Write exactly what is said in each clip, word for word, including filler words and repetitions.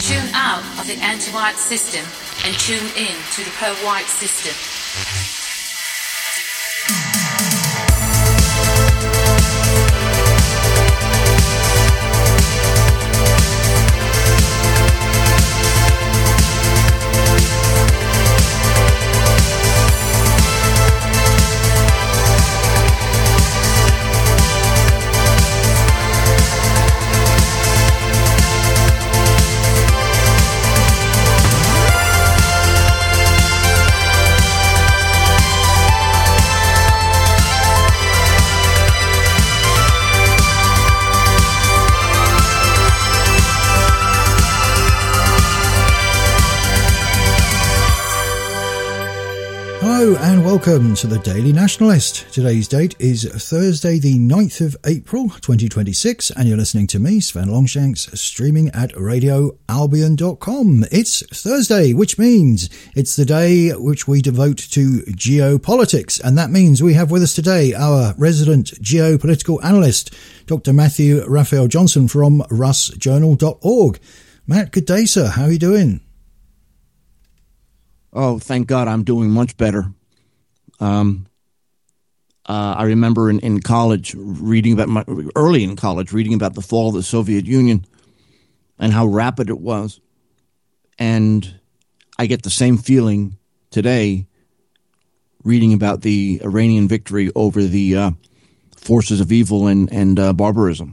Tune out of the anti-white system and tune in to the pro-white system. Hello and welcome to the Daily Nationalist. Today's date is Thursday the ninth of April twenty twenty-six and you're listening to me, Sven Longshanks, streaming at radio albion dot com. It's Thursday, which means it's the day which we devote to geopolitics, and that means we have with us today our resident geopolitical analyst, Doctor Matthew Raphael Johnson from russ journal dot org. Matt, good day, sir. How are you doing? Oh, thank God I'm doing much better. Um, uh, I remember in, in college reading about my, early in college, reading about the fall of the Soviet Union and how rapid it was. And I get the same feeling today reading about the Iranian victory over the uh, forces of evil and, and uh, barbarism.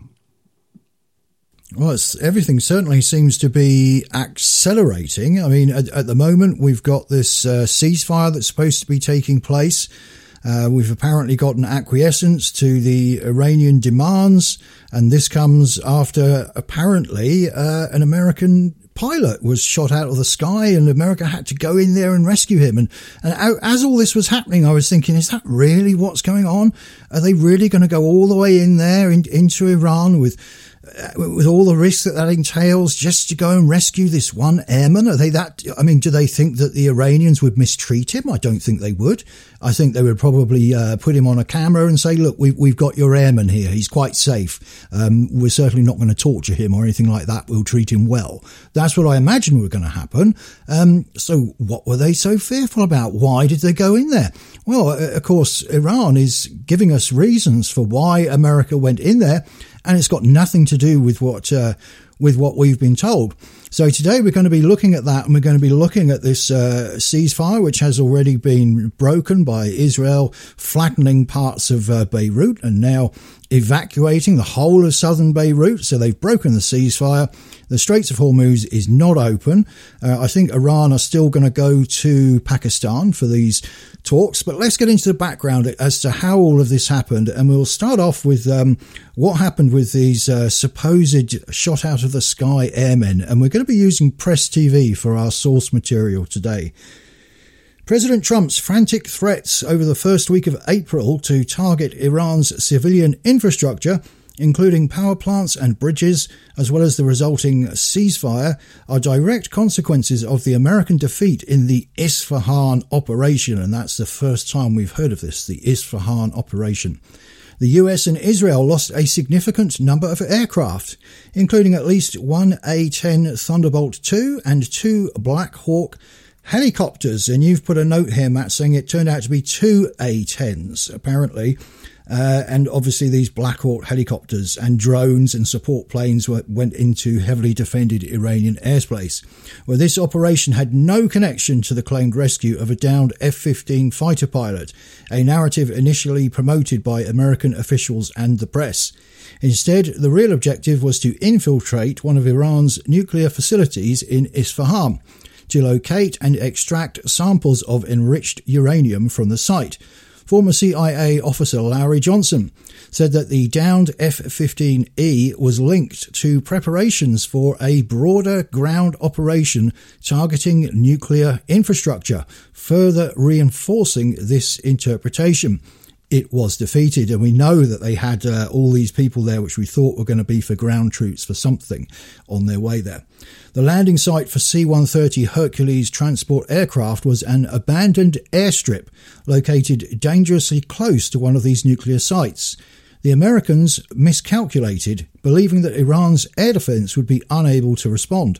Well, it's, everything certainly seems to be accelerating. I mean, at, at the moment, we've got this uh, ceasefire that's supposed to be taking place. Uh, we've apparently got an acquiescence to the Iranian demands, and this comes after apparently uh, an American pilot was shot out of the sky and America had to go in there and rescue him. And, and as all this was happening, I was thinking, is that really what's going on? Are they really going to go all the way in there in, into Iran with with all the risks that that entails just to go and rescue this one airman? Are they that, I mean, do they think that the Iranians would mistreat him? I don't think they would. I think they would probably uh, put him on a camera and say, look, we've, we've got your airman here. He's quite safe. Um, we're certainly not going to torture him or anything like that. We'll treat him well. That's what I imagine were going to happen. Um, so what were they so fearful about? Why did they go in there? Well, of course, Iran is giving us reasons for why America went in there, and it's got nothing to do with what uh, with what we've been told. So today we're going to be looking at that, and we're going to be looking at this uh, ceasefire, which has already been broken by Israel, flattening parts of uh, Beirut and now evacuating the whole of southern Beirut. So they've broken the ceasefire. The Straits of Hormuz is not open. Uh, I think Iran are still going to go to Pakistan for these talks. But let's get into the background as to how all of this happened. And we'll start off with um, what happened with these uh, supposed shot out of the sky airmen. And we're going to be using Press T V for our source material today. President Trump's frantic threats over the first week of April to target Iran's civilian infrastructure, including power plants and bridges, as well as the resulting ceasefire, are direct consequences of the American defeat in the Isfahan operation. And that's the first time we've heard of this, the Isfahan operation. The U S and Israel lost a significant number of aircraft, including at least one A ten Thunderbolt two and two Black Hawk helicopters. And you've put a note here, Matt, saying it turned out to be two A tens, apparently. Uh, and obviously these Black Hawk helicopters and drones and support planes were, went into heavily defended Iranian airspace. Well, this operation had no connection to the claimed rescue of a downed F fifteen fighter pilot, a narrative initially promoted by American officials and the press. Instead, the real objective was to infiltrate one of Iran's nuclear facilities in Isfahan to locate and extract samples of enriched uranium from the site. Former C I A officer Larry Johnson said that the downed F fifteen E was linked to preparations for a broader ground operation targeting nuclear infrastructure, further reinforcing this interpretation. It was defeated, and we know that they had uh, all these people there which we thought were going to be for ground troops for something on their way there. The landing site for C one thirty Hercules transport aircraft was an abandoned airstrip located dangerously close to one of these nuclear sites. The Americans miscalculated, believing that Iran's air defense would be unable to respond.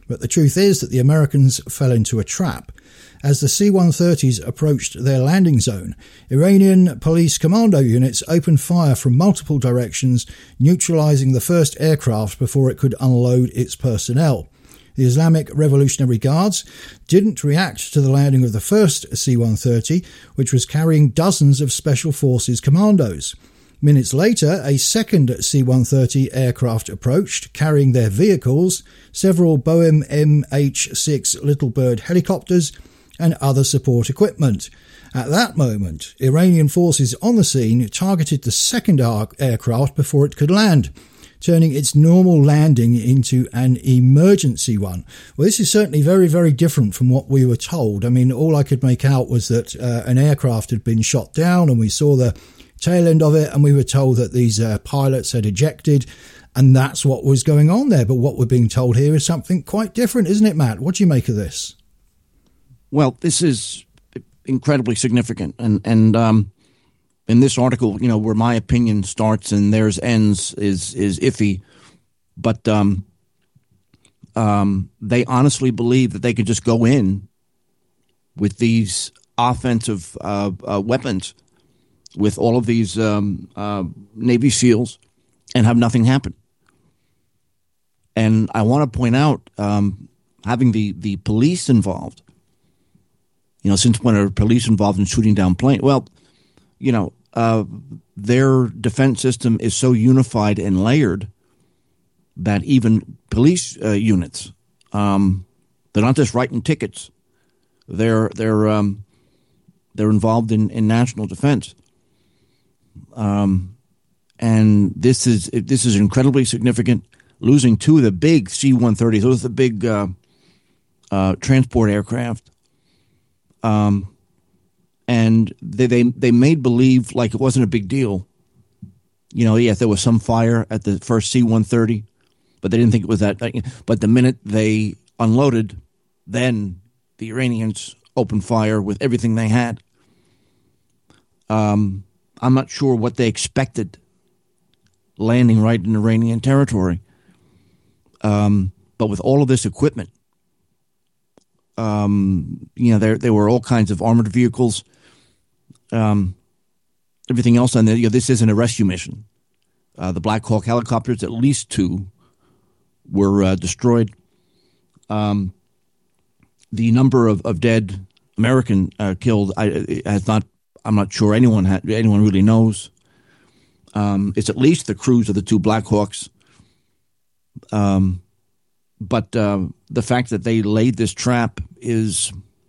But the truth is that the Americans fell into a trap. As the C one thirties approached their landing zone, Iranian police commando units opened fire from multiple directions, neutralizing the first aircraft before it could unload its personnel. The Islamic Revolutionary Guards didn't react to the landing of the first C one thirty, which was carrying dozens of Special Forces commandos. Minutes later, a second C one thirty aircraft approached, carrying their vehicles, several Boeing M H six Little Bird helicopters, and other support equipment. At that moment, Iranian forces on the scene targeted the second aircraft before it could land, turning its normal landing into an emergency one. Well, this is certainly very, very different from what we were told. I mean, all I could make out was that uh, an aircraft had been shot down, and we saw the tail end of it, and we were told that these uh, pilots had ejected, and that's what was going on there. But what we're being told here is something quite different, isn't it, Matt? What do you make of this? Well, this is incredibly significant, and and um, in this article, you know, where my opinion starts and theirs ends is is iffy, but um, um, they honestly believe that they could just go in with these offensive uh, uh, weapons, with all of these um, uh, Navy SEALs, and have nothing happen. And I want to point out, um, having the the police involved. You know, since when are police involved in shooting down planes? Well, you know, uh, their defense system is so unified and layered that even police uh, units, um, they're not just writing tickets. They're they're um, they're involved in, in national defense, um, and this is this is incredibly significant. Losing two of the big C one thirties, those are the big uh, uh, transport aircraft. Um, and they, they, they made believe like it wasn't a big deal. You know, yes, there was some fire at the first C one thirty, but they didn't think it was that. But the minute they unloaded, then the Iranians opened fire with everything they had. Um, I'm not sure what they expected landing right in Iranian territory. Um, but with all of this equipment, Um, you know, there there were all kinds of armored vehicles, um, everything else on there. You know, this isn't a rescue mission. Uh, the Black Hawk helicopters, at least two, were uh, destroyed. Um, the number of, of dead American uh, killed I, has not. I'm not sure anyone had, anyone really knows. Um, it's at least the crews of the two Black Hawks. Um. But uh, the fact that they laid this trap is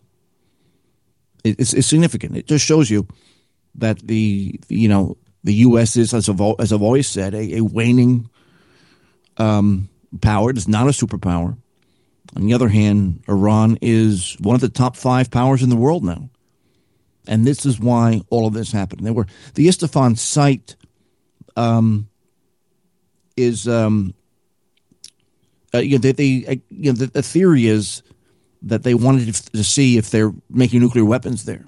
is, is significant. It just shows you that the you know the U S is, as I've, as I've always said, a, a waning um, power. It is not a superpower. On the other hand, Iran is one of the top five powers in the world now, and this is why all of this happened. There were the Isfahan site um, is. Um, Uh, you know, they, they, uh, you know the, the theory is that they wanted to, to see if they're making nuclear weapons there.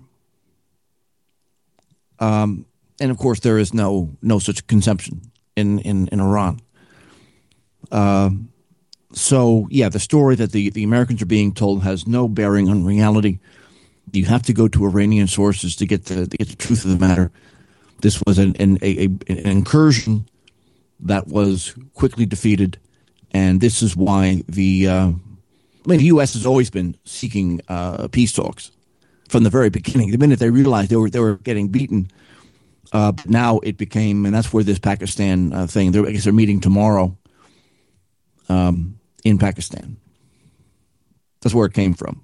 Um, and of course, there is no no such conception in in, in Iran. Uh, so, yeah, the story that the, the Americans are being told has no bearing on reality. You have to go to Iranian sources to get the, to get the truth of the matter. This was an, an, a, an incursion that was quickly defeated. And this is why the, uh, I mean, the U S has always been seeking uh, peace talks from the very beginning. The minute they realized they were they were getting beaten, uh, now it became, and that's where this Pakistan uh, thing. I guess they're meeting tomorrow um, in Pakistan. That's where it came from.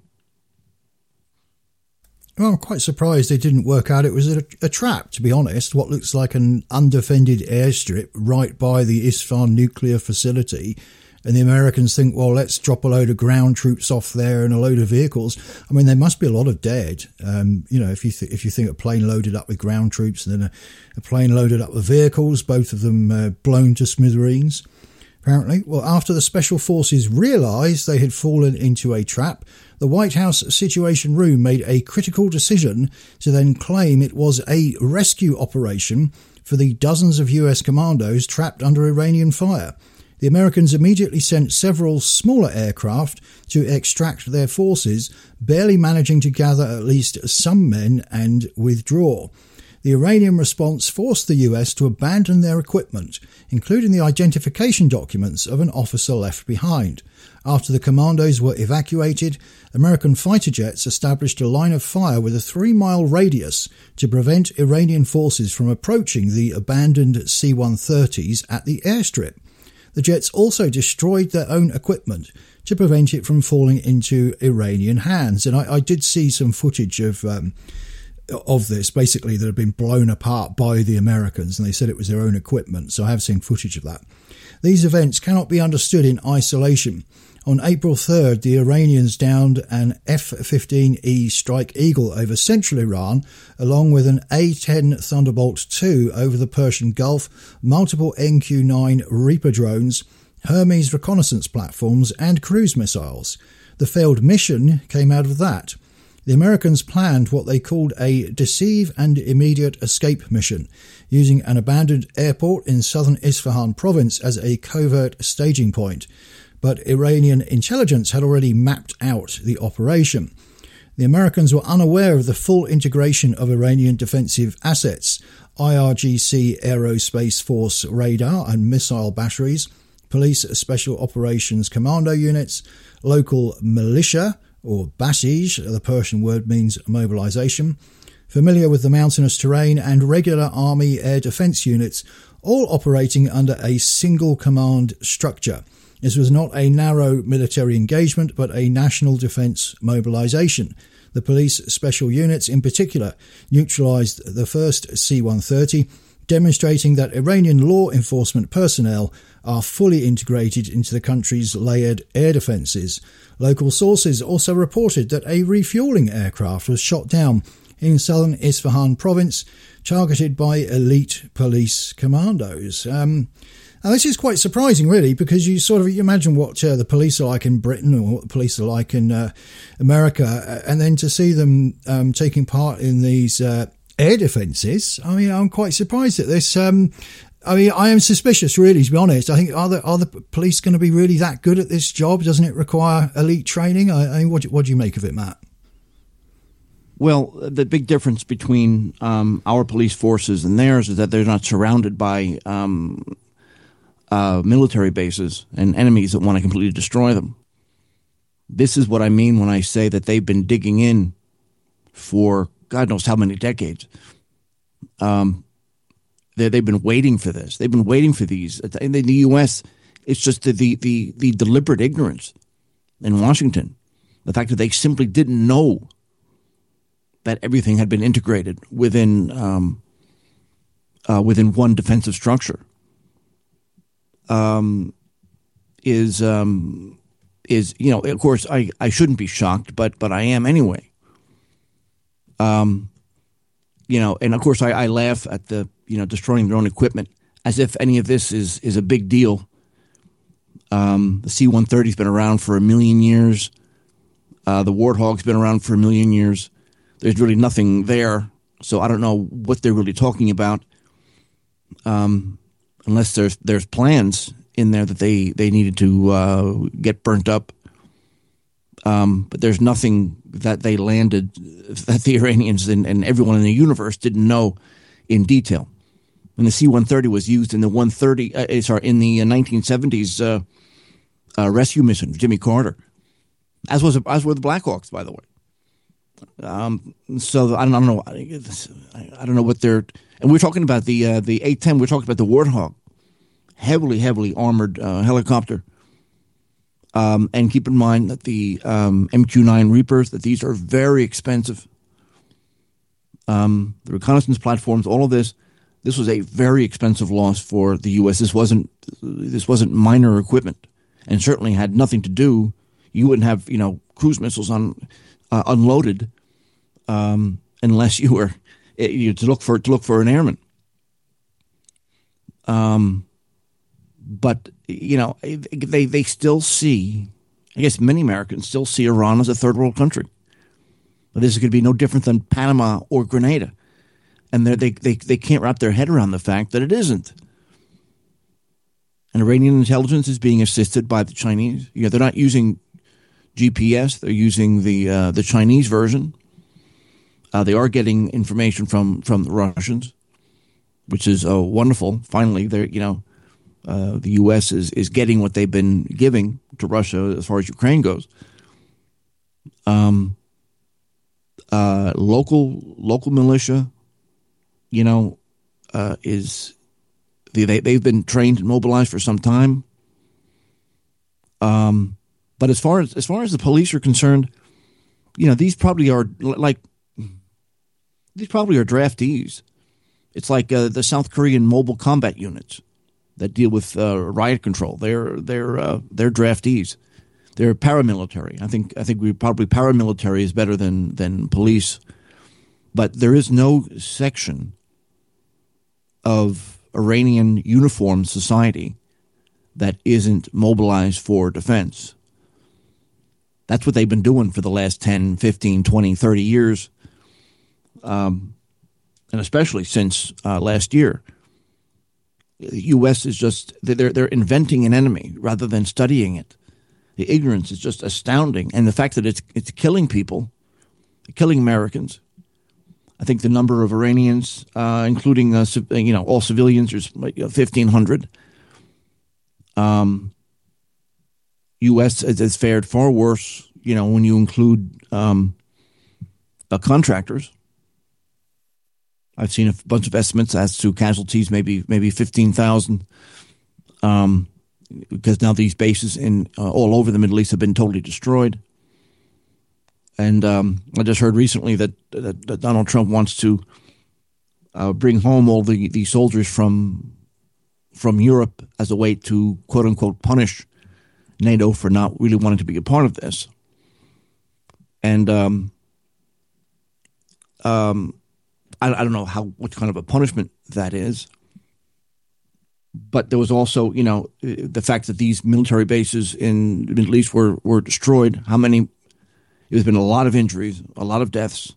Well, I'm quite surprised they didn't work out it was a, a trap, to be honest. What looks like an undefended airstrip right by the Isfahan nuclear facility. And the Americans think, well, let's drop a load of ground troops off there and a load of vehicles. I mean, there must be a lot of dead. Um, you know, if you th- if you think a plane loaded up with ground troops and then a, a plane loaded up with vehicles, both of them uh, blown to smithereens, apparently. Well, after the Special Forces realised they had fallen into a trap, the White House Situation Room made a critical decision to then claim it was a rescue operation for the dozens of U S commandos trapped under Iranian fire. The Americans immediately sent several smaller aircraft to extract their forces, barely managing to gather at least some men and withdraw. The Iranian response forced the U S to abandon their equipment, including the identification documents of an officer left behind. After the commandos were evacuated, American fighter jets established a line of fire with a three-mile radius to prevent Iranian forces from approaching the abandoned C one thirties at the airstrip. The jets also destroyed their own equipment to prevent it from falling into Iranian hands. And I, I did see some footage of um, of this, basically, that had been blown apart by the Americans, and they said it was their own equipment. So I have seen footage of that. These events cannot be understood in isolation. On April third, the Iranians downed an F fifteen E Strike Eagle over central Iran, along with an A ten Thunderbolt two over the Persian Gulf, multiple M Q nine Reaper drones, Hermes reconnaissance platforms, and cruise missiles. The failed mission came out of that. The Americans planned what they called a deceive and immediate escape mission, using an abandoned airport in southern Isfahan province as a covert staging point. But Iranian intelligence had already mapped out the operation. The Americans were unaware of the full integration of Iranian defensive assets, I R G C Aerospace Force radar and missile batteries, police special operations commando units, local militia, or Basij, the Persian word means mobilization, familiar with the mountainous terrain, and regular army air defense units, all operating under a single command structure. This was not a narrow military engagement, but a national defence mobilisation. The police special units in particular neutralised the first C one thirty, demonstrating that Iranian law enforcement personnel are fully integrated into the country's layered air defences. Local sources also reported that a refuelling aircraft was shot down in southern Isfahan province, targeted by elite police commandos. Um, Now, this is quite surprising, really, because you sort of you imagine what uh, the police are like in Britain or what the police are like in uh, America, and then to see them um, taking part in these uh, air defences. I mean, I'm quite surprised at this. Um, I mean, I am suspicious, really, to be honest. I think, are the, are the police going to be really that good at this job? Doesn't it require elite training? I, I mean, what do, what do you make of it, Matt? Well, the big difference between um, our police forces and theirs is that they're not surrounded by um, uh, military bases and enemies that want to completely destroy them. This is what I mean when I say that they've been digging in for God knows how many decades. Um, they, they've been waiting for this. They've been waiting for these. In the U S, it's just the, the, the, the deliberate ignorance in Washington. The fact that they simply didn't know that everything had been integrated within um, uh, within one defensive structure um, is um, is you know, of course I, I shouldn't be shocked, but but I am anyway. Um, you know, and of course I, I laugh at the you know destroying their own equipment as if any of this is is a big deal. Um, the C one thirty's been around for a million years. Uh, the Warthog's been around for a million years. There's really nothing there, so I don't know what they're really talking about, um, unless there's there's plans in there that they, they needed to uh, get burnt up. Um, but there's nothing that they landed that the Iranians and, and everyone in the universe didn't know in detail. When the C one thirty was used in the one thirty, uh, sorry, in the nineteen seventies uh, uh, rescue mission of Jimmy Carter, as was as were the Blackhawks, by the way. Um, so I don't, I don't know. I, I don't know what they're. And we're talking about the uh, the A ten. We're talking about the Warthog, heavily, heavily armored uh, helicopter. Um, and keep in mind that the um, M Q nine Reapers, that these are very expensive. Um, the reconnaissance platforms, all of this, this was a very expensive loss for the U S. This wasn't this wasn't minor equipment, and certainly had nothing to do. You wouldn't have you know cruise missiles on. Uh, unloaded, um, unless you were you to look for to look for an airman. Um, but you know they they still see, I guess many Americans still see Iran as a third world country. But this is going to be no different than Panama or Grenada, and they they they they can't wrap their head around the fact that it isn't. And Iranian intelligence is being assisted by the Chinese. You know, they're not using G P S; they're using the uh, the Chinese version. Uh, they are getting information from, from the Russians, which is uh, wonderful. Finally, they're you know, uh, the U S is is getting what they've been giving to Russia as far as Ukraine goes. Um, uh, local local militia, you know, uh, is they they've been trained and mobilized for some time. Um, but as far as as far as the police are concerned, you know, these probably are like these probably are draftees. It's like uh, the South Korean mobile combat units that deal with uh, riot control. They're they're uh, they're draftees. They're paramilitary. I think I think we probably paramilitary is better than than police, but there is no section of Iranian uniformed society that isn't mobilized for defense. That's what they've been doing for the last ten, fifteen, twenty, thirty years, um, and especially since uh, last year. The U S is just they're they're inventing an enemy rather than studying it. The ignorance is just astounding, and the fact that it's it's killing people, killing Americans. I think the number of Iranians, uh, including uh, you know all civilians, is like fifteen hundred. Um, U S has, has fared far worse, you know, when you include um, uh, contractors. I've seen a bunch of estimates as to casualties, maybe maybe fifteen thousand. Um, because now these bases in uh, all over the Middle East have been totally destroyed. And um, I just heard recently that, that, that Donald Trump wants to uh, bring home all the, the soldiers from from Europe as a way to, quote-unquote, punish NATO for not really wanting to be a part of this. And um, um, I, I don't know how what kind of a punishment that is. But there was also, you know, the fact that these military bases in the Middle East were, were destroyed. How many? There's been a lot of injuries, a lot of deaths.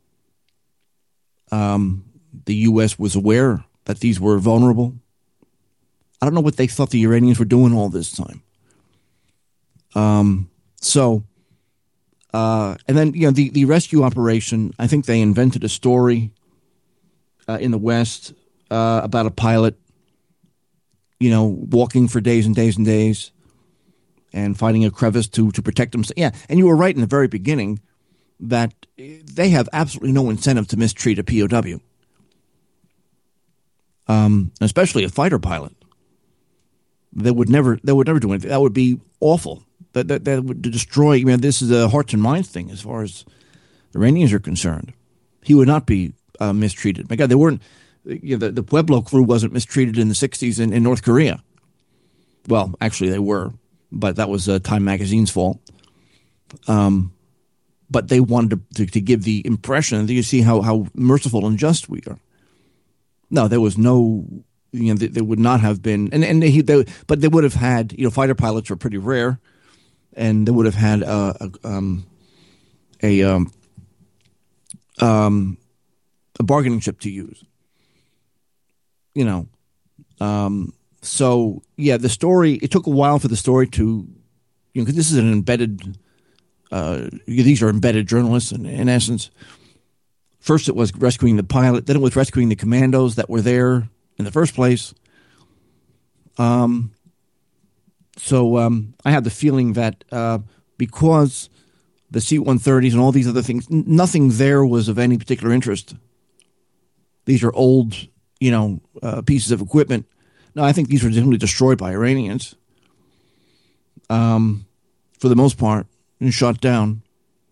Um, the U S was aware that these were vulnerable. I don't know what they thought the Iranians were doing all this time. Um, so, uh, and then, you know, the, the rescue operation, I think they invented a story uh, in the West uh, about a pilot, you know, walking for days and days and days and finding a crevice to, to protect themselves. Yeah, and you were right in the very beginning that they have absolutely no incentive to mistreat a P O W, um, especially a fighter pilot. They would never, they would never do anything. That would be awful. That that, that would destroy. I mean, this is a hearts and minds thing as far as the Iranians are concerned. He would not be uh, mistreated. My God, they weren't. You know, the, the Pueblo crew wasn't mistreated in the sixties in, in North Korea. Well, actually, they were, but that was uh, Time Magazine's fault. Um, but they wanted to, to, to give the impression that you see how, how merciful and just we are. No, there was no, you know, there, there would not have been, and and they, they, but they would have had, you know, fighter pilots were pretty rare, and they would have had uh, a um, a um, um, a bargaining chip to use. You know, um, so yeah, the story, it took a while for the story to, you know, because this is an embedded, uh, these are embedded journalists in, in essence. First it was rescuing the pilot, then it was rescuing the commandos that were there in the first place. Um, so um, I had the feeling that uh, because the C one thirties and all these other things, n- nothing there was of any particular interest. These are old, you know, uh, pieces of equipment. No, I think these were simply destroyed by Iranians, um, for the most part, and shot down.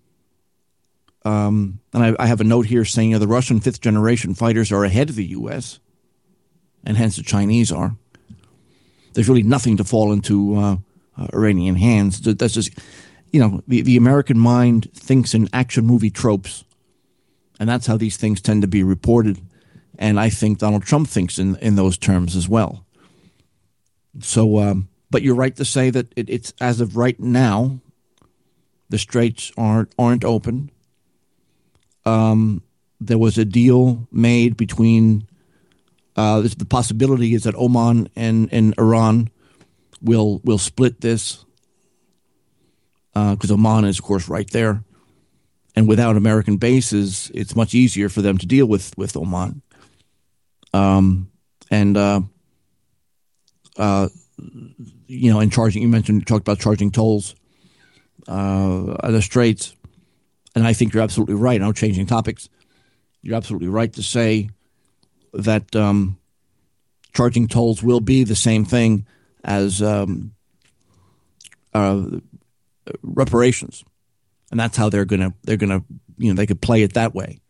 Um, and I, I have a note here saying, you know, the Russian fifth-generation fighters are ahead of the U S, and hence the Chinese are. There's really nothing to fall into uh, uh, Iranian hands. That's just, you know, the, the American mind thinks in action movie tropes, and that's how these things tend to be reported. And I think Donald Trump thinks in, in those terms as well. So, um, but you're right to say that it, it's as of right now, the straits aren't aren't open. Um, there was a deal made between uh, the possibility is that Oman and, and Iran will will split this because uh, Oman is, of course, right there. And without American bases, it's much easier for them to deal with, with Oman. Um, and, uh, uh, you know, and charging, you mentioned, you talked about charging tolls uh, at the Straits. And I think you're absolutely right. I'm changing topics. You're absolutely right to say that um, charging tolls will be the same thing as um, uh, reparations. And that's how they're gonna they're gonna you know they could play it that way.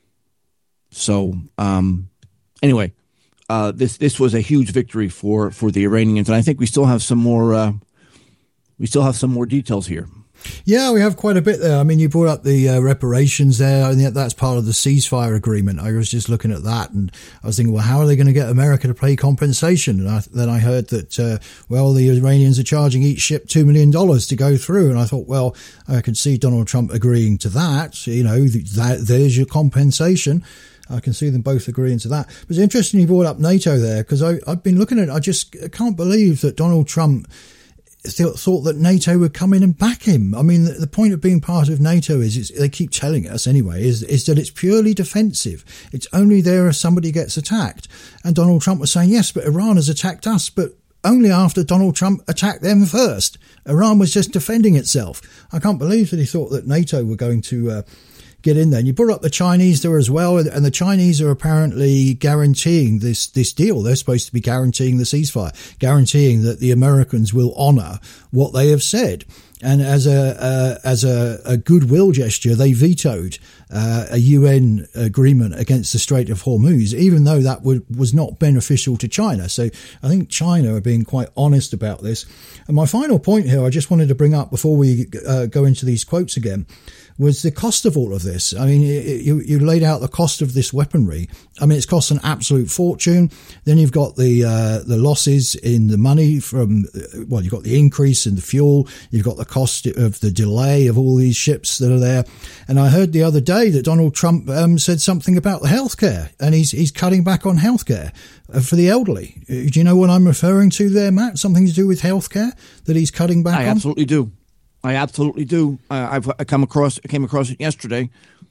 So um, anyway, uh, this this was a huge victory for, for the Iranians, and I think we still have some more uh, we still have some more details here. Yeah, we have quite a bit there. I mean, you brought up the uh, reparations there, and that's part of the ceasefire agreement. I was just looking at that, and I was thinking, well, how are they going to get America to pay compensation? And I, then I heard that, uh, well, the Iranians are charging each ship two million dollars to go through. And I thought, well, I could see Donald Trump agreeing to that. You know, that there's your compensation. I can see them both agreeing to that. But it's interesting you brought up NATO there, because I've been looking at it. I just can't believe that Donald Trump thought that NATO would come in and back him. I mean, the, the point of being part of NATO is, is, they keep telling us anyway, is, is that it's purely defensive. It's only there if somebody gets attacked. And Donald Trump was saying, yes, but Iran has attacked us, but only after Donald Trump attacked them first. Iran was just defending itself. I can't believe that he thought that NATO were going to uh, get in there. And you brought up the Chinese there as well, and the Chinese are apparently guaranteeing this this deal. They're supposed to be guaranteeing the ceasefire, guaranteeing that the Americans will honour what they have said. And as a uh, as a, a goodwill gesture, they vetoed uh, a U N agreement against the Strait of Hormuz, even though that would, was not beneficial to China. So I think China are being quite honest about this. And my final point here, I just wanted to bring up before we uh, go into these quotes again, was the cost of all of this. I mean, you, you laid out the cost of this weaponry. I mean, it's cost an absolute fortune. Then you've got the uh, the losses in the money from, well, you've got the increase in the fuel. You've got the cost of the delay of all these ships that are there. And I heard the other day that Donald Trump um, said something about the healthcare, and he's he's cutting back on healthcare for the elderly. Do you know what I'm referring to there, Matt? Something to do with healthcare that he's cutting back I on? I absolutely do. I absolutely do. Uh, I've I come across I came across it yesterday.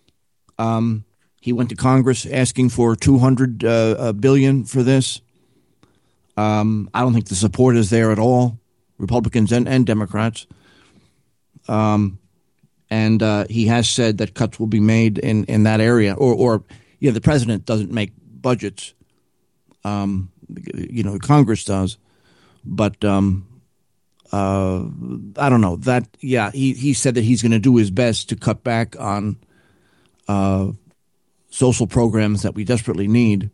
Um, he went to Congress asking for two hundred uh, billion for this. Um, I don't think the support is there at all, Republicans and, and Democrats. Um, and uh, he has said that cuts will be made in, in that area, or or yeah, the president doesn't make budgets. Um, you know, Congress does, but. Um, Uh, I don't know that. Yeah, he, he said that he's going to do his best to cut back on uh, social programs that we desperately need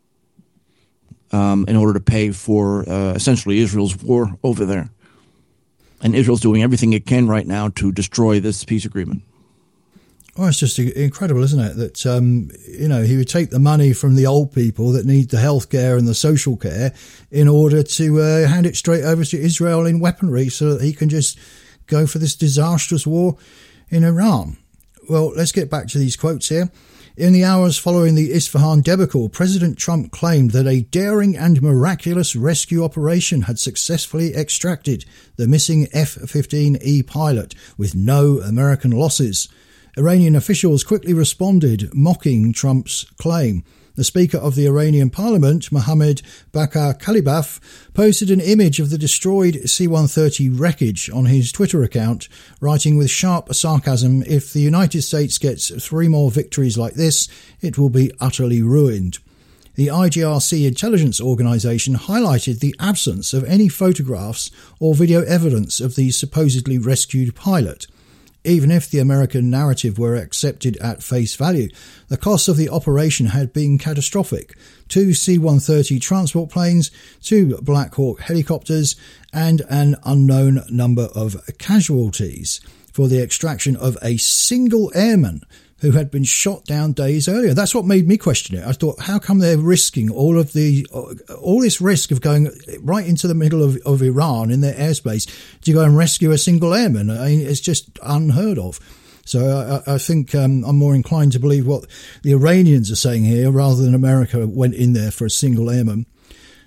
um, in order to pay for uh, essentially Israel's war over there. And Israel's doing everything it can right now to destroy this peace agreement. Oh, it's just incredible, isn't it? That, um, you know, he would take the money from the old people that need the health care and the social care in order to uh, hand it straight over to Israel in weaponry so that he can just go for this disastrous war in Iran. Well, let's get back to these quotes here. In the hours following the Isfahan debacle, President Trump claimed that a daring and miraculous rescue operation had successfully extracted the missing F fifteen E pilot with no American losses. Iranian officials quickly responded, mocking Trump's claim. The Speaker of the Iranian Parliament, Mohammad Bakr Kalibaf, posted an image of the destroyed C one thirty wreckage on his Twitter account, writing with sharp sarcasm, "If the United States gets three more victories like this, it will be utterly ruined." The I G R C intelligence organisation highlighted the absence of any photographs or video evidence of the supposedly rescued pilot. Even if the American narrative were accepted at face value, the costs of the operation had been catastrophic. Two C one thirty transport planes, two Black Hawk helicopters, and an unknown number of casualties for the extraction of a single airman who had been shot down days earlier. That's what made me question it. I thought, how come they're risking all of the, all this risk of going right into the middle of, of Iran in their airspace to go and rescue a single airman? I mean, it's just unheard of. So I, I think um, I'm more inclined to believe what the Iranians are saying here rather than America went in there for a single airman.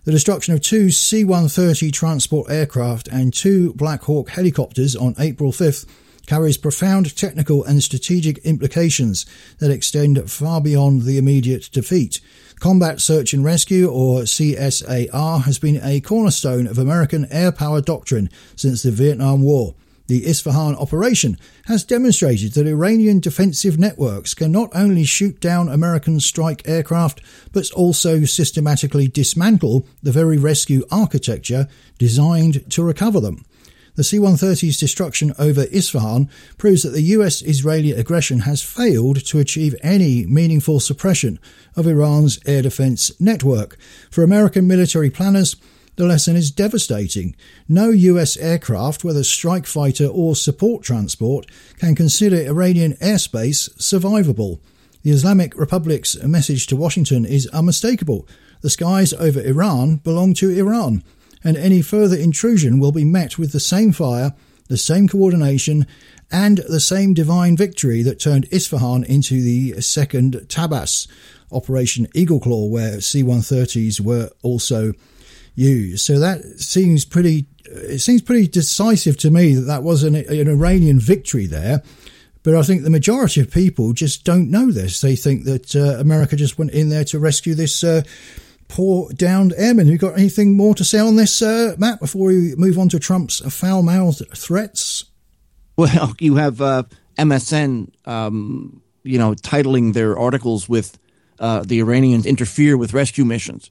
The destruction of two C one thirty transport aircraft and two Black Hawk helicopters on April fifth carries profound technical and strategic implications that extend far beyond the immediate defeat. Combat Search and Rescue, or C S A R, has been a cornerstone of American air power doctrine since the Vietnam War. The Isfahan operation has demonstrated that Iranian defensive networks can not only shoot down American strike aircraft, but also systematically dismantle the very rescue architecture designed to recover them. The C one thirty's destruction over Isfahan proves that the U S-Israeli aggression has failed to achieve any meaningful suppression of Iran's air defense network. For American military planners, the lesson is devastating. No U S aircraft, whether strike fighter or support transport, can consider Iranian airspace survivable. The Islamic Republic's message to Washington is unmistakable. The skies over Iran belong to Iran, and any further intrusion will be met with the same fire, the same coordination, and the same divine victory that turned Isfahan into the second Tabas, Operation Eagle Claw, where C one thirties were also used. So that seems pretty, it seems pretty decisive to me that that was an, an Iranian victory there. But I think the majority of people just don't know this. They think that uh, America just went in there to rescue this uh, poor downed airman. You got anything more to say on this, uh, Matt, before we move on to Trump's foul-mouthed threats? Well, you have uh, M S N, um, you know, titling their articles with uh, the Iranians interfere with rescue missions.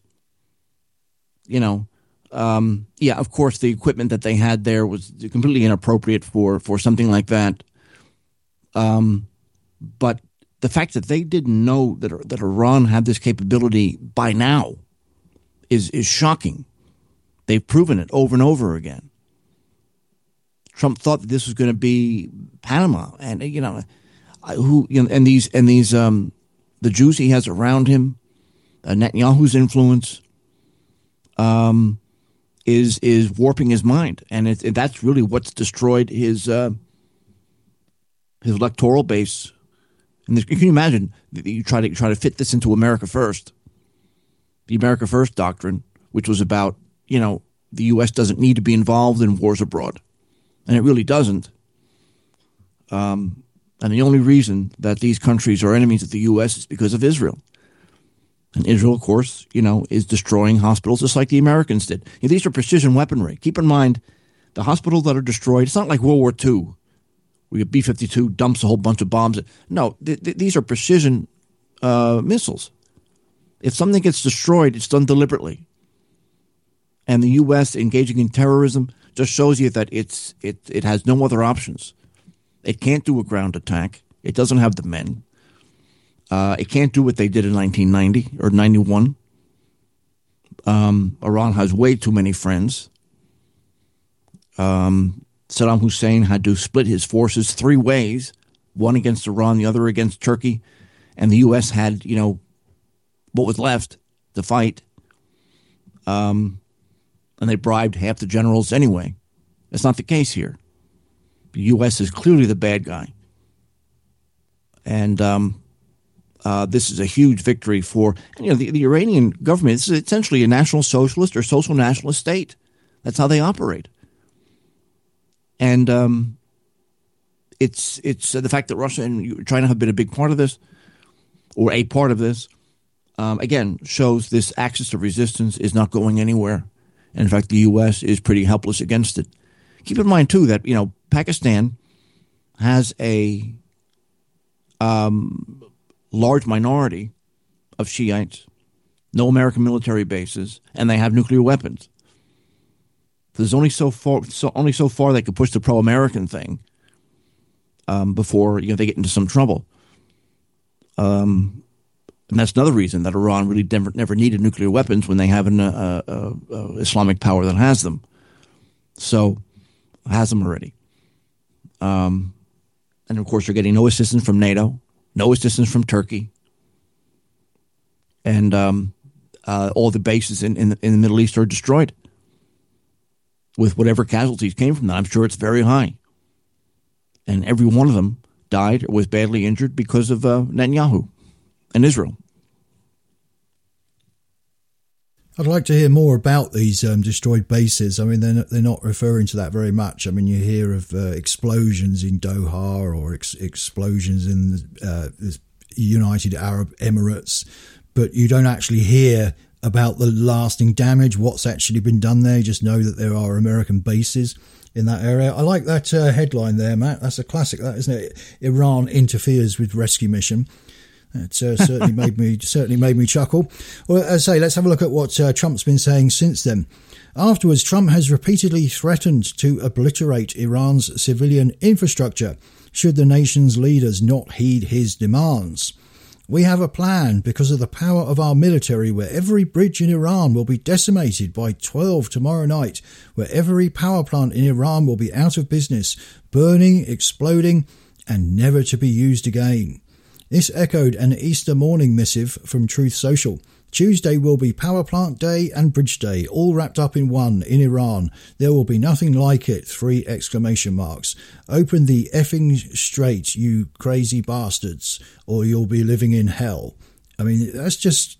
You know, um, yeah, of course, the equipment that they had there was completely inappropriate for, for something like that. Um, but the fact that they didn't know that that Iran had this capability by now is is shocking. They've proven it over and over again. Trump thought that this was going to be Panama, and you know, who you know, and these and these um, the Jews he has around him, uh, Netanyahu's influence, um, is is warping his mind, and it, it, that's really what's destroyed his uh, his electoral base. And can you imagine you try to try to fit this into America First, the America First doctrine, which was about, you know, the U S doesn't need to be involved in wars abroad, and it really doesn't. Um, and the only reason that these countries are enemies of the U S is because of Israel. And Israel, of course, you know, is destroying hospitals just like the Americans did. You know, these are precision weaponry. Keep in mind, the hospitals that are destroyed, it's not like World War Two. We get B fifty-two dumps a whole bunch of bombs. No, th- th- these are precision uh, missiles. If something gets destroyed, it's done deliberately. And the U S engaging in terrorism just shows you that it's it it has no other options. It can't do a ground attack. It doesn't have the men. Uh, it can't do what they did in nineteen ninety or ninety-one. Um, Iran has way too many friends. Um. Saddam Hussein had to split his forces three ways, one against Iran, the other against Turkey, and the U S had, you know, what was left to fight, um, and they bribed half the generals anyway. That's not the case here. The U S is clearly the bad guy, and um, uh, this is a huge victory for, you know, the, the Iranian government. This is essentially a national socialist or social nationalist state. That's how they operate. And um, it's it's uh, the fact that Russia and China have been a big part of this, or a part of this, um, again, shows this axis of resistance is not going anywhere. And in fact, the U S is pretty helpless against it. Keep in mind, too, that, you know, Pakistan has a um, large minority of Shiites, no American military bases, and they have nuclear weapons. There's only so far, so only so far they could push the pro-American thing um, before, you know, they get into some trouble. Um, and that's another reason that Iran really never, never needed nuclear weapons when they have an uh, uh, uh, Islamic power that has them. So, has them already. Um, and of course, they're getting no assistance from NATO, no assistance from Turkey, and um, uh, all the bases in, in, in the Middle East are destroyed, with whatever casualties came from that. I'm sure it's very high. And every one of them died or was badly injured because of uh, Netanyahu and Israel. I'd like to hear more about these um, destroyed bases. I mean, they're not, they're not referring to that very much. I mean, you hear of uh, explosions in Doha or ex- explosions in uh, the United Arab Emirates, but you don't actually hear about the lasting damage, what's actually been done there. You just know that there are American bases in that area. I like that uh, headline there, Matt. That's a classic, that isn't it? Iran interferes with rescue mission. It uh, certainly made me certainly made me chuckle. Well, as I say, let's have a look at what uh, Trump's been saying since then. Afterwards, Trump has repeatedly threatened to obliterate Iran's civilian infrastructure should the nation's leaders not heed his demands. We have a plan because of the power of our military where every bridge in Iran will be decimated by twelve tomorrow night, where every power plant in Iran will be out of business, burning, exploding, and never to be used again. This echoed an Easter morning missive from Truth Social. Tuesday will be Power Plant Day and Bridge Day, all wrapped up in one in Iran. There will be nothing like it, three exclamation marks. Open the effing straight, you crazy bastards, or you'll be living in hell. I mean, that's just...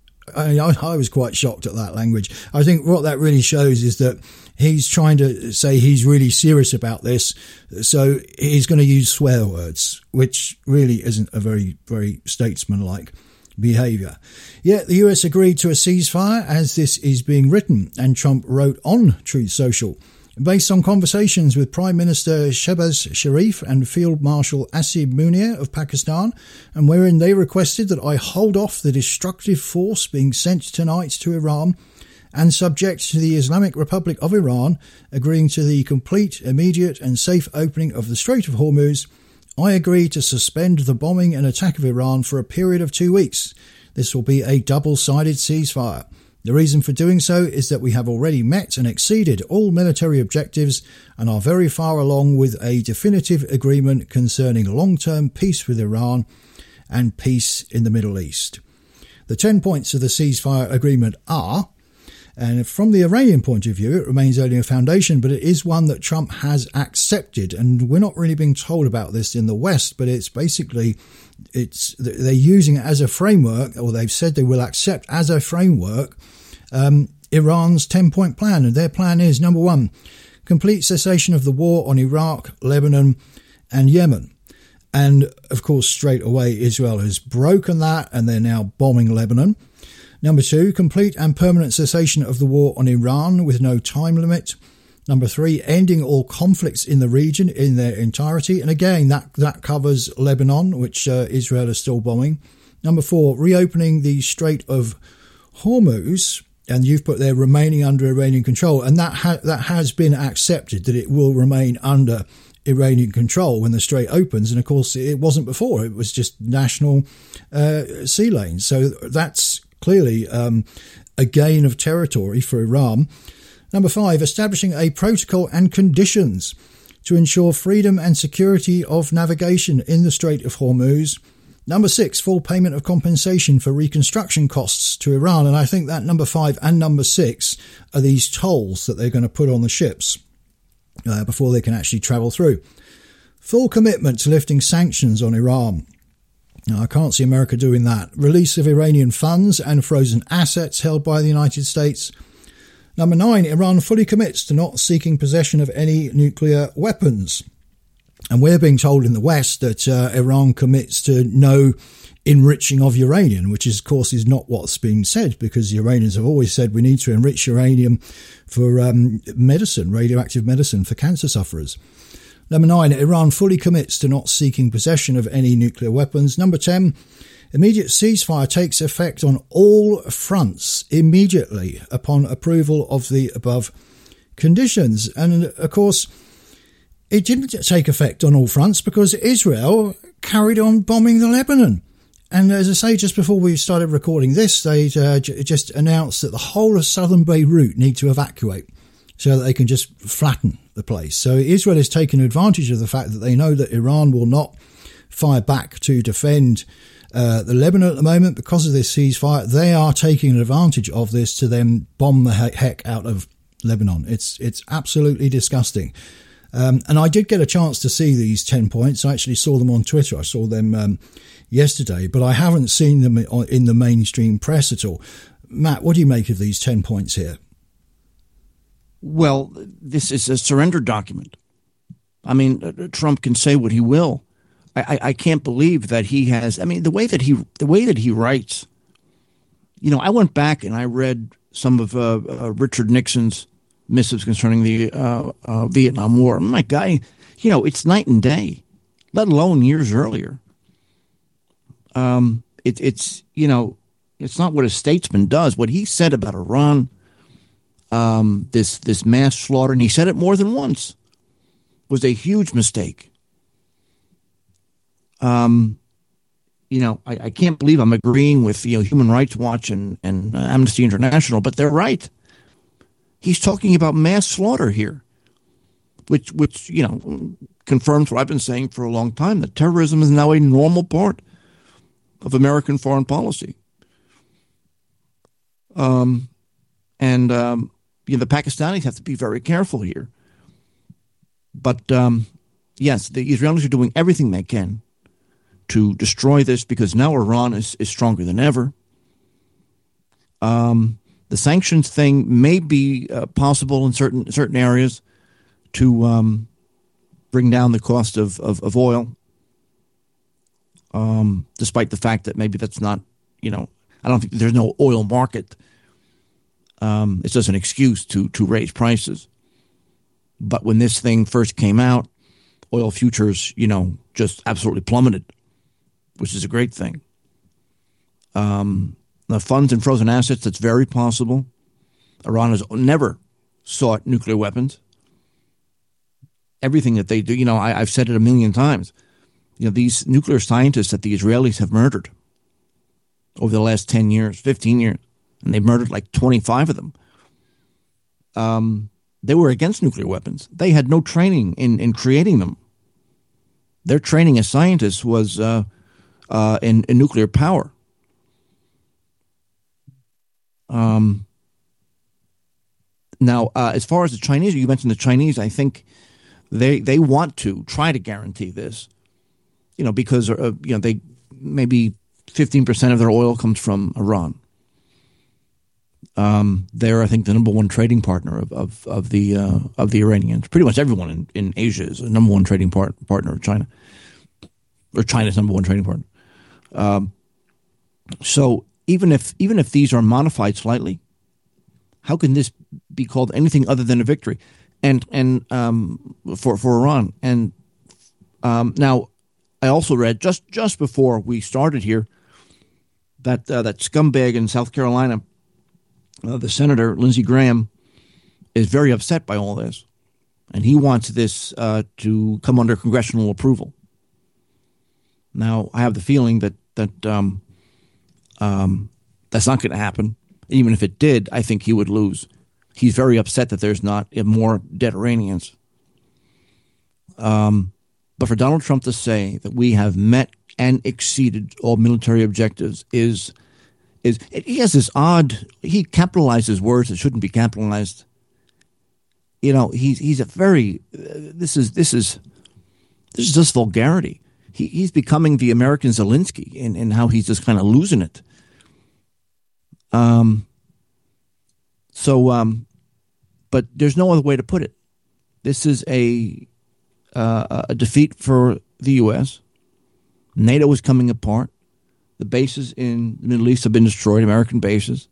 I, mean, I, I was quite shocked at that language. I think what that really shows is that he's trying to say he's really serious about this, so he's going to use swear words, which really isn't a very, very statesman-like behaviour. Yet the U S agreed to a ceasefire as this is being written, and Trump wrote on Truth Social. Based on conversations with Prime Minister Shehbaz Sharif and Field Marshal Asim Munir of Pakistan, and wherein they requested that I hold off the destructive force being sent tonight to Iran and subject to the Islamic Republic of Iran, agreeing to the complete, immediate and safe opening of the Strait of Hormuz, I agree to suspend the bombing and attack of Iran for a period of two weeks. This will be a double-sided ceasefire. The reason for doing so is that we have already met and exceeded all military objectives and are very far along with a definitive agreement concerning long-term peace with Iran and peace in the Middle East. The ten points of the ceasefire agreement are, and from the Iranian point of view, it remains only a foundation, but it is one that Trump has accepted. And we're not really being told about this in the West, but it's basically, it's they're using it as a framework, or they've said they will accept as a framework, um, Iran's ten-point plan. And their plan is, number one, complete cessation of the war on Iraq, Lebanon and Yemen. And, of course, straight away, Israel has broken that, and they're now bombing Lebanon. Number two, complete and permanent cessation of the war on Iran with no time limit. Number three, ending all conflicts in the region in their entirety. And again, that, that covers Lebanon, which uh, Israel is still bombing. Number four, reopening the Strait of Hormuz. And you've put there remaining under Iranian control. And that ha- that has been accepted, that it will remain under Iranian control when the strait opens. And of course, it wasn't before. It was just national uh, sea lanes. So that's clearly um, a gain of territory for Iran. Number five, establishing a protocol and conditions to ensure freedom and security of navigation in the Strait of Hormuz. Number six, full payment of compensation for reconstruction costs to Iran. And I think that number five and number six are these tolls that they're going to put on the ships uh, before they can actually travel through. Full commitment to lifting sanctions on Iran. Now, I can't see America doing that. Release of Iranian funds and frozen assets held by the United States. Number nine, Iran fully commits to not seeking possession of any nuclear weapons. And we're being told in the West that uh, Iran commits to no enriching of uranium, which is, of course, is not what's being said, because the Iranians have always said we need to enrich uranium for um, medicine, radioactive medicine for cancer sufferers. Number nine, Iran fully commits to not seeking possession of any nuclear weapons. Number ten, immediate ceasefire takes effect on all fronts immediately upon approval of the above conditions. And of course, it didn't take effect on all fronts because Israel carried on bombing the Lebanon. And as I say, just before we started recording this, they uh, j- just announced that the whole of southern Beirut need to evacuate so that they can just flatten the place. So Israel is taking advantage of the fact that they know that Iran will not fire back to defend uh, the Lebanon at the moment because of this ceasefire. They are taking advantage of this to then bomb the heck out of Lebanon. It's it's absolutely disgusting. Um, and I did get a chance to see these ten points. I actually saw them on Twitter. I saw them um, yesterday, but I haven't seen them in the mainstream press at all. Matt, what do you make of these ten points here? Well, this is a surrender document. I mean, Trump can say what he will. I, I, I can't believe that he has. I mean, the way that he the way that he writes. You know, I went back and I read some of uh, uh, Richard Nixon's missives concerning the uh, uh, Vietnam War. My guy, you know, it's night and day, let alone years earlier. Um, it, it's you know, it's not what a statesman does. What he said about Iran, um, this this mass slaughter, and he said it more than once, was a huge mistake. Um. You know, I, I can't believe I'm agreeing with, you know, Human Rights Watch and, and uh, Amnesty International, but they're right. He's talking about mass slaughter here, which, which you know, confirms what I've been saying for a long time, that terrorism is now a normal part of American foreign policy. Um, and, um, you know, the Pakistanis have to be very careful here. But, um, yes, the Israelis are doing everything they can to destroy this, because now Iran is, is stronger than ever. Um, the sanctions thing may be uh, possible in certain certain areas to um, bring down the cost of, of, of oil, um, despite the fact that maybe that's not, you know, I don't think there's no oil market. Um, it's just an excuse to to raise prices. But when this thing first came out, oil futures, you know, just absolutely plummeted, which is a great thing. Um, the funds and frozen assets, that's very possible. Iran has never sought nuclear weapons. Everything that they do, you know, I, I've said it a million times. You know, these nuclear scientists that the Israelis have murdered over the last ten years, fifteen years, and they've murdered like twenty-five of them. Um, they were against nuclear weapons. They had no training in, in creating them. Their training as scientists was uh, uh, in, in nuclear power. Um, now, uh, as far as the Chinese, you mentioned the Chinese, I think they they want to try to guarantee this, you know, because uh, you know they maybe fifteen percent of their oil comes from Iran. Um, they're, I think, the number one trading partner of of, of the uh, of the Iranians. Pretty much everyone in, in Asia is a number one trading part, partner of China, or China's number one trading partner. Um, so even if even if these are modified slightly, how can this be called anything other than a victory? And and um, for for Iran. And um, now, I also read just just before we started here that uh, that scumbag in South Carolina, uh, the senator Lindsey Graham, is very upset by all this, and he wants this uh, to come under congressional approval. Now, I have the feeling that that um, um, that's not going to happen. Even if it did, I think he would lose. He's very upset that there's not more dead Iranians. Um, but for Donald Trump to say that we have met and exceeded all military objectives is is he has this odd. He capitalizes words that shouldn't be capitalized. You know, he's he's a very. Uh, this is this is this is just vulgarity. He he's becoming the American Zelensky in, in how he's just kind of losing it. Um. So, um, but there's no other way to put it. This is a uh, a defeat for the U S. NATO is coming apart. The bases in the Middle East have been destroyed, American bases.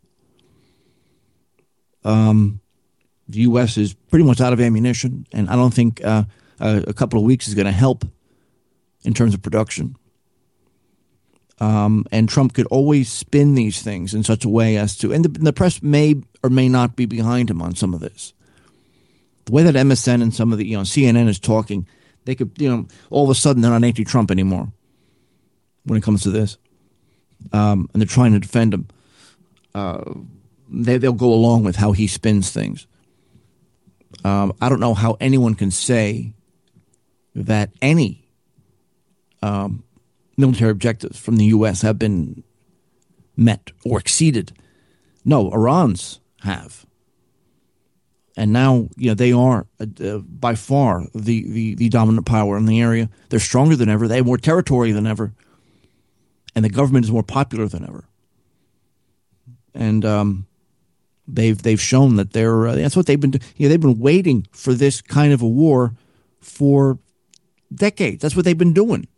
Um, the U S is pretty much out of ammunition, and I don't think uh, a, a couple of weeks is going to help in terms of production. Um, and Trump could always spin these things in such a way as to, and the, the press may or may not be behind him on some of this. The way that M S N and some of the, you know, C N N is talking, they could, you know, all of a sudden they're not anti-Trump anymore when it comes to this. Um, and they're trying to defend him. Uh, they, they'll go along with how he spins things. Um, I don't know how anyone can say that any um, military objectives from the U S have been met or exceeded. No, Iran's have. And now, you know, they are uh, by far the, the, the dominant power in the area. They're stronger than ever. They have more territory than ever. And the government is more popular than ever. and um, they've they've shown that they're uh, that's what they've been you know, they've been waiting for this kind of a war for decades. That's what they've been doing.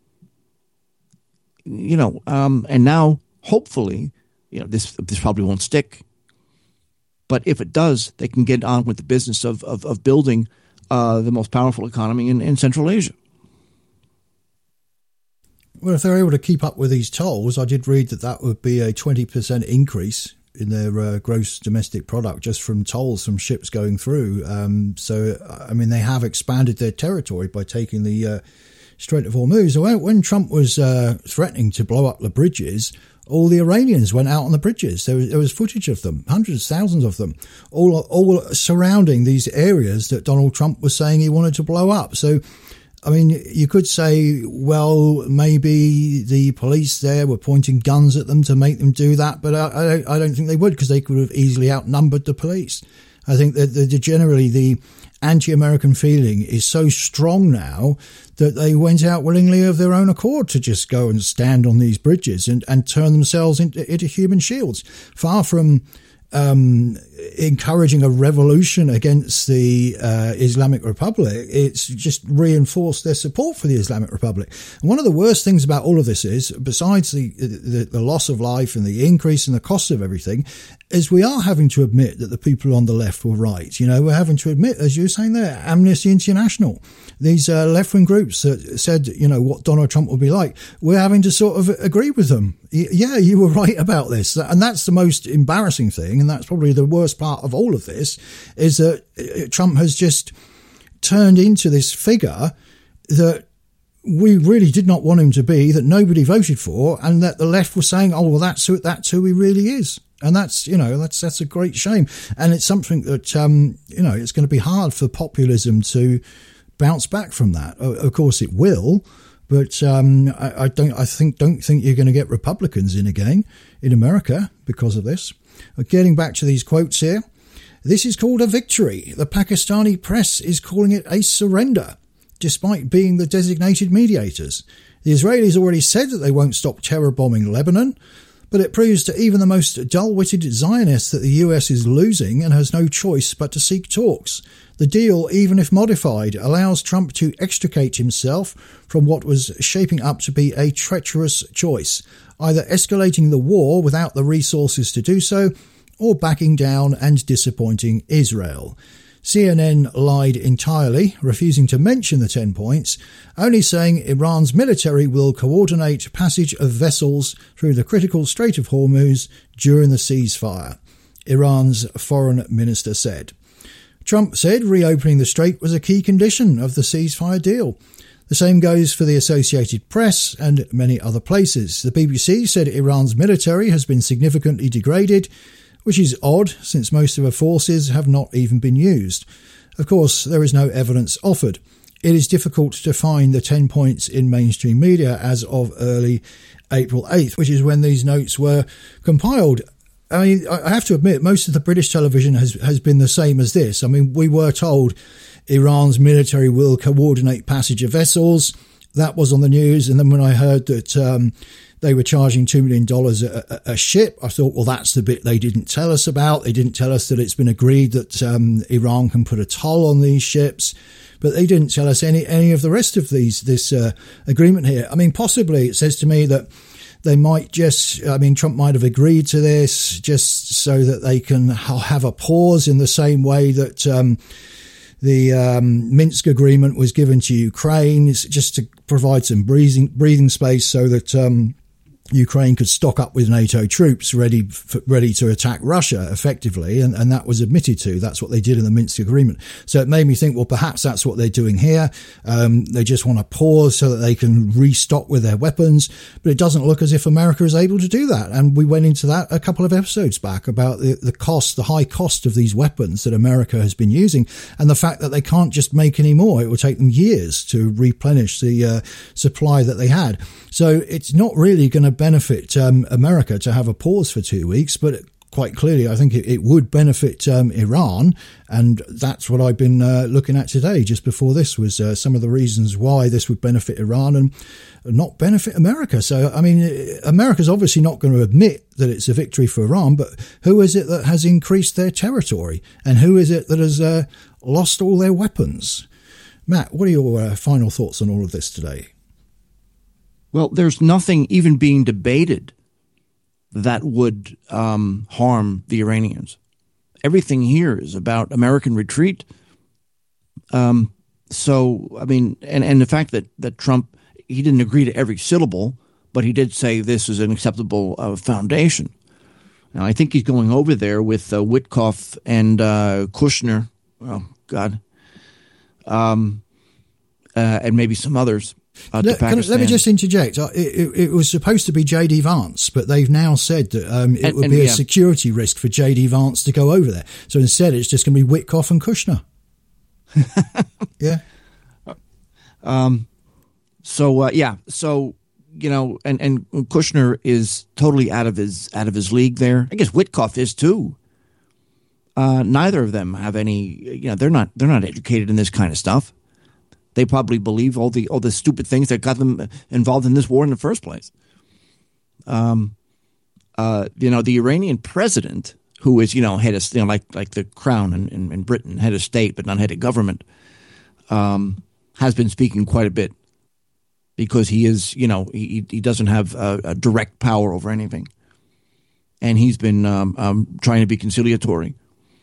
You know, um, and now hopefully, you know, this this probably won't stick. But if it does, they can get on with the business of of, of building uh, the most powerful economy in, in Central Asia. Well, if they're able to keep up with these tolls, I did read that that would be a twenty percent increase in their uh, gross domestic product just from tolls from ships going through. Um, so, I mean, they have expanded their territory by taking the uh, Strait of Hormuz. When, when Trump was uh, threatening to blow up the bridges, all the Iranians went out on the bridges. There was, there was footage of them, hundreds, thousands of them, all all surrounding these areas that Donald Trump was saying he wanted to blow up. So, I mean, you could say, well, maybe the police there were pointing guns at them to make them do that, but I, I don't think they would, because they could have easily outnumbered the police. I think that the, generally the anti-American feeling is so strong now that they went out willingly of their own accord to just go and stand on these bridges and, and turn themselves into, into human shields. Far from um, encouraging a revolution against the uh, Islamic Republic, it's just reinforced their support for the Islamic Republic. And one of the worst things about all of this is, besides the, the, the loss of life and the increase in the cost of everything, is we are having to admit that the people on the left were right. You know, we're having to admit, as you were saying there, Amnesty International, these uh, left-wing groups that said, you know, what Donald Trump would be like, we're having to sort of agree with them. Y- yeah, you were right about this. And that's the most embarrassing thing, and that's probably the worst part of all of this, is that Trump has just turned into this figure that we really did not want him to be, that nobody voted for, and that the left was saying, oh, well, that's who, that's who he really is. And that's, you know, that's that's a great shame. And it's something that, um, you know, it's going to be hard for populism to bounce back from that. Of course it will, but um, I, I don't, I think, don't think you're going to get Republicans in again in America because of this. Getting back to these quotes here, this is called a victory. The Pakistani press is calling it a surrender, despite being the designated mediators. The Israelis already said that they won't stop terror bombing Lebanon, but it proves to even the most dull-witted Zionists that the U S is losing and has no choice but to seek talks. The deal, even if modified, allows Trump to extricate himself from what was shaping up to be a treacherous choice, either escalating the war without the resources to do so, or backing down and disappointing Israel. C N N lied entirely, refusing to mention the ten points, only saying Iran's military will coordinate passage of vessels through the critical Strait of Hormuz during the ceasefire, Iran's foreign minister said. Trump said reopening the strait was a key condition of the ceasefire deal. The same goes for the Associated Press and many other places. The B B C said Iran's military has been significantly degraded, which is odd since most of her forces have not even been used. Of course, there is no evidence offered. It is difficult to find the ten points in mainstream media as of early April eighth, which is when these notes were compiled. I mean, I have to admit, most of the British television has, has been the same as this. I mean, we were told Iran's military will coordinate passage of vessels. That was on the news. And then when I heard that um, they were charging two million dollars a, a, a ship, I thought, well, that's the bit they didn't tell us about. They didn't tell us that it's been agreed that um, Iran can put a toll on these ships. But they didn't tell us any, any of the rest of these this uh, agreement here. I mean, possibly it says to me that they might just, I mean, Trump might have agreed to this just so that they can have a pause in the same way that um, the um, Minsk agreement was given to Ukraine, just to provide some breathing, breathing space so that um, Ukraine could stock up with NATO troops ready for, ready to attack Russia effectively, and, and that was admitted to. That's what they did in the Minsk agreement. So it made me think, well, perhaps that's what they're doing here. Um, they just want to pause so that they can restock with their weapons, but it doesn't look as if America is able to do that. And we went into that a couple of episodes back about the, the cost, the high cost of these weapons that America has been using, and the fact that they can't just make any more. It will take them years to replenish the uh, supply that they had. So it's not really going to benefit um, America to have a pause for two weeks, but quite clearly, I think it, it would benefit um, Iran, and that's what I've been uh, looking at today. Just before this was uh, some of the reasons why this would benefit Iran and not benefit America. So, I mean, America's obviously not going to admit that it's a victory for Iran, but who is it that has increased their territory, and who is it that has uh, lost all their weapons? Matt, what are your uh, final thoughts on all of this today? Well, there's nothing even being debated that would um, harm the Iranians. Everything here is about American retreat. Um, so, I mean, and, and the fact that, that Trump, he didn't agree to every syllable, but he did say this is an acceptable uh, foundation. Now, I think he's going over there with uh, Witkoff and uh, Kushner, oh, God, um, uh, and maybe some others. Uh, let, I, let me just interject. It, it, it was supposed to be J D Vance, but they've now said that um, it and, would and, be a yeah. security risk for J D Vance to go over there. So instead, it's just going to be Witkoff and Kushner. yeah. Um. So uh, yeah. So you know, and, and Kushner is totally out of his out of his league there. I guess Witkoff is too. Uh, neither of them have any. You know, they're not they're not educated in this kind of stuff. They probably believe all the all the stupid things that got them involved in this war in the first place. Um, uh, you know, the Iranian president, who is you know head of you know like like the crown in, in, in Britain, head of state but not head of government, um, has been speaking quite a bit because he is you know he he doesn't have a, a direct power over anything, and he's been um, um, trying to be conciliatory.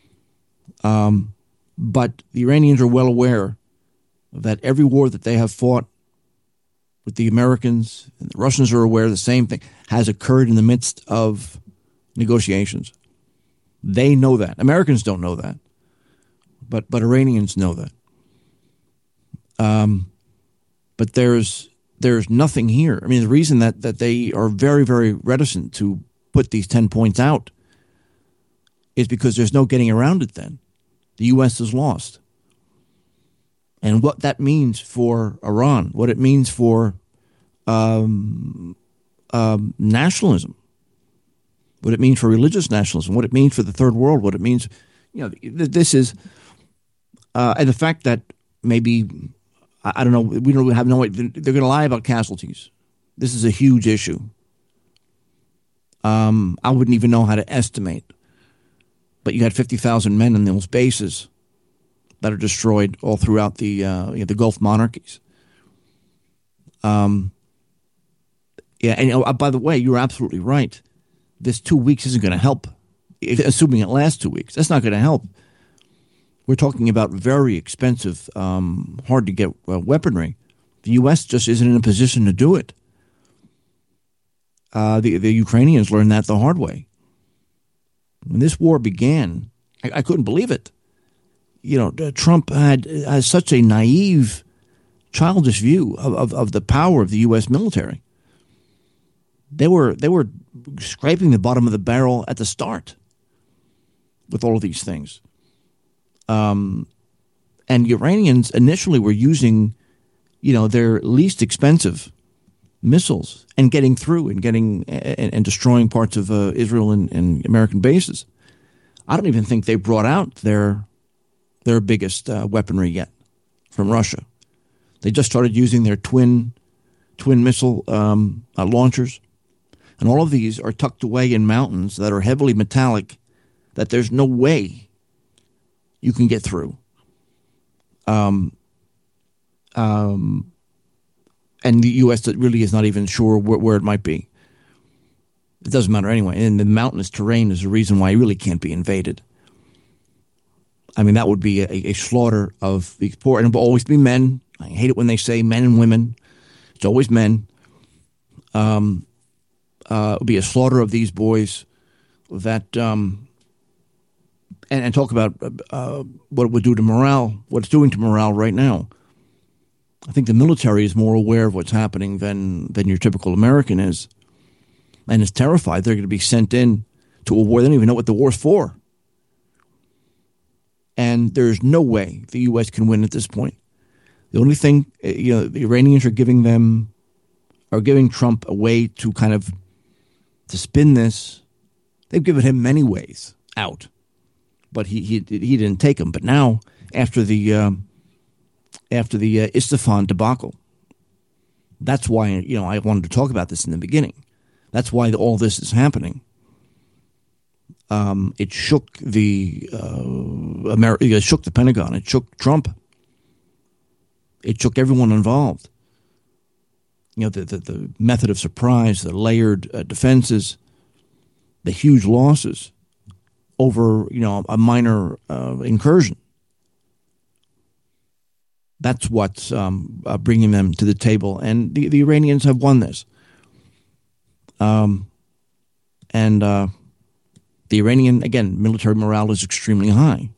Um, but the Iranians are well aware that every war that they have fought with the Americans, and the Russians are aware the same thing, has occurred in the midst of negotiations. They know that. Americans don't know that. But but Iranians know that. Um, but there's there's nothing here. I mean, the reason that, that they are very, very reticent to put these ten points out is because there's no getting around it then. The U S is lost. And what that means for Iran, what it means for um, um, nationalism, what it means for religious nationalism, what it means for the third world, what it means, you know, this is, uh, and the fact that maybe, I, I don't know, we don't have no, they're going to lie about casualties. This is a huge issue. Um, I wouldn't even know how to estimate, but you had fifty thousand men in those bases that are destroyed all throughout the uh, you know, the Gulf monarchies. Um, yeah, and uh, by the way, you're absolutely right. This two weeks isn't going to help, assuming it lasts two weeks. That's not going to help. We're talking about very expensive, um, hard to get uh, weaponry. The U S just isn't in a position to do it. Uh, the the Ukrainians learned that the hard way. When this war began, I, I couldn't believe it. You know, Trump had has such a naive, childish view of, of, of the power of the U S military. They were they were scraping the bottom of the barrel at the start with all of these things. Um, and Iranians initially were using, you know, their least expensive missiles and getting through and getting and, and destroying parts of uh, Israel and, and American bases. I don't even think they brought out their their biggest uh, weaponry yet from Russia. They just started using their twin twin missile um, uh, launchers, and all of these are tucked away in mountains that are heavily metallic, that there's no way you can get through. Um, um, and the U S really is not even sure where, where it might be. It doesn't matter anyway. And the mountainous terrain is the reason why it really can't be invaded. I mean, that would be a, a slaughter of these poor, and it will always be men. I hate it when they say men and women. It's always men. Um, uh, it would be a slaughter of these boys that, um, and, and talk about uh, what it would do to morale, what it's doing to morale right now. I think the military is more aware of what's happening than, than your typical American is, and is terrified they're going to be sent in to a war. They don't even know what the war's for. And there's no way the U S can win at this point. The only thing, you know, the Iranians are giving them, are giving Trump a way to kind of, to spin this They've given him many ways out, but he he, he didn't take them. But now, after the um, after the uh, Isfahan debacle, that's why, you know, I wanted to talk about this in the beginning. That's why all this is happening. Um, it shook the uh, America, it shook the Pentagon. It shook Trump. It shook everyone involved. You know, the the, the method of surprise, the layered uh, defenses, the huge losses over, you know, a minor uh, incursion. That's what's um, uh, bringing them to the table, and the, the Iranians have won this. Um, and uh, the Iranian, again, military morale is extremely high.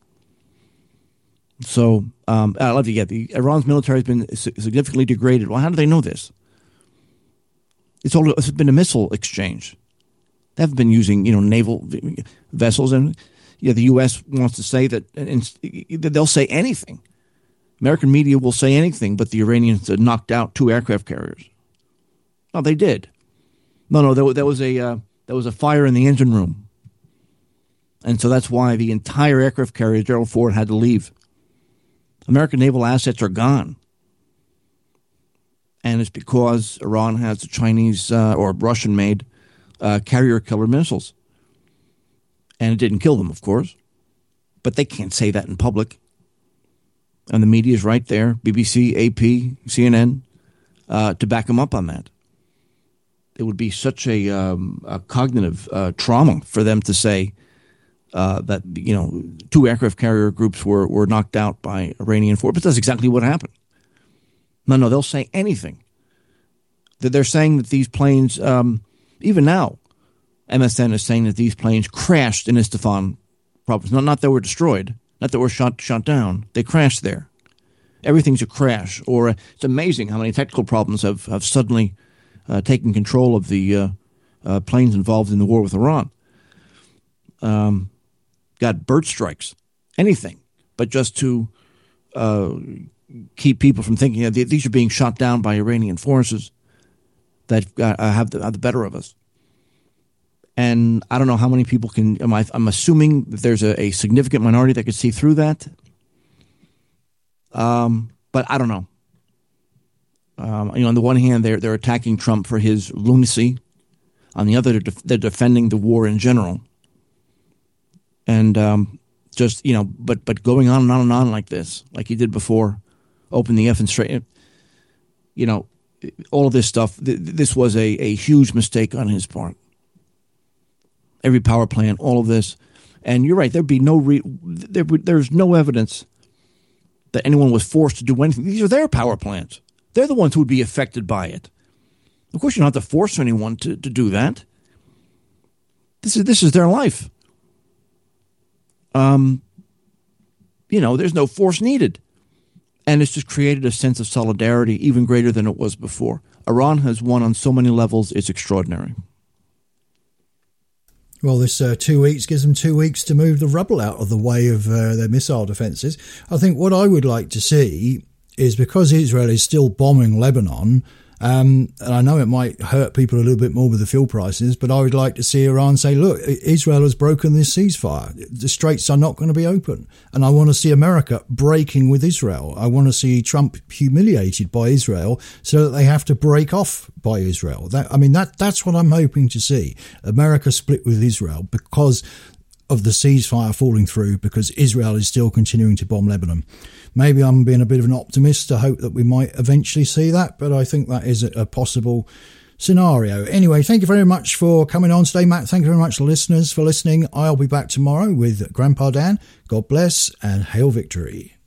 So um, I love to get the Iran's military has been significantly degraded. Well, how do they know this? It's all it's been a missile exchange. They haven't been using, you know, naval vessels, and yeah, you know, the U S wants to say that, and they'll say anything. American media will say anything, but the Iranians knocked out two aircraft carriers. No, they did. No, no, there, there was a uh, there was a fire in the engine room, and so that's why the entire aircraft carrier, Gerald Ford, had to leave. American naval assets are gone, and it's because Iran has the Chinese uh, or Russian-made uh, carrier killer missiles, and it didn't kill them, of course, but they can't say that in public. And the media is right there, B B C, A P, C N N, uh, to back them up on that. It would be such a, um, a cognitive uh, trauma for them to say uh, that, you know, two aircraft carrier groups were, were knocked out by Iranian forces. But that's exactly what happened. No, no, they'll say anything. They're saying that these planes, um, even now, M S N is saying that these planes crashed in Isfahan province. Not, not that they were destroyed. Not that we're shot shot down. They crashed there. Everything's a crash. Or uh, it's amazing how many technical problems have, have suddenly uh, taken control of the uh, uh, planes involved in the war with Iran. Um, got bird strikes, anything, but just to uh, keep people from thinking that these are being shot down by Iranian forces that uh, have, the, have the better of us. And I don't know how many people can. Am I, I'm assuming that there's a, a significant minority that could see through that. Um, but I don't know. Um, you know, on the one hand, they're they're attacking Trump for his lunacy. On the other, they're, def- they're defending the war in general. And um, just you know, but but going on and on and on like this, like he did before, open the effing straight. You know, all of this stuff. Th- this was a, a huge mistake on his part. Every power plant, all of this. And you're right, there'd be no re- there, there's no evidence that anyone was forced to do anything. These are their power plants. They're the ones who would be affected by it. Of course, you don't have to force anyone to, to do that. This is this is their life. Um, you know, there's no force needed. And it's just created a sense of solidarity even greater than it was before. Iran has won on so many levels, it's extraordinary. Well, this uh, two weeks gives them two weeks to move the rubble out of the way of uh, their missile defences. I think what I would like to see is, because Israel is still bombing Lebanon, um, and I know it might hurt people a little bit more with the fuel prices, but I would like to see Iran say, look, Israel has broken this ceasefire. The straits are not going to be open. And I want to see America breaking with Israel. I want to see Trump humiliated by Israel so that they have to break off by Israel. That, I mean, that that's what I'm hoping to see. America split with Israel because of the ceasefire falling through, because Israel is still continuing to bomb Lebanon. Maybe I'm being a bit of an optimist to hope that we might eventually see that, but I think that is a possible scenario. Anyway, thank you very much for coming on today, Matt. Thank you very much, listeners, for listening. I'll be back tomorrow with Grandpa Dan. God bless and hail victory.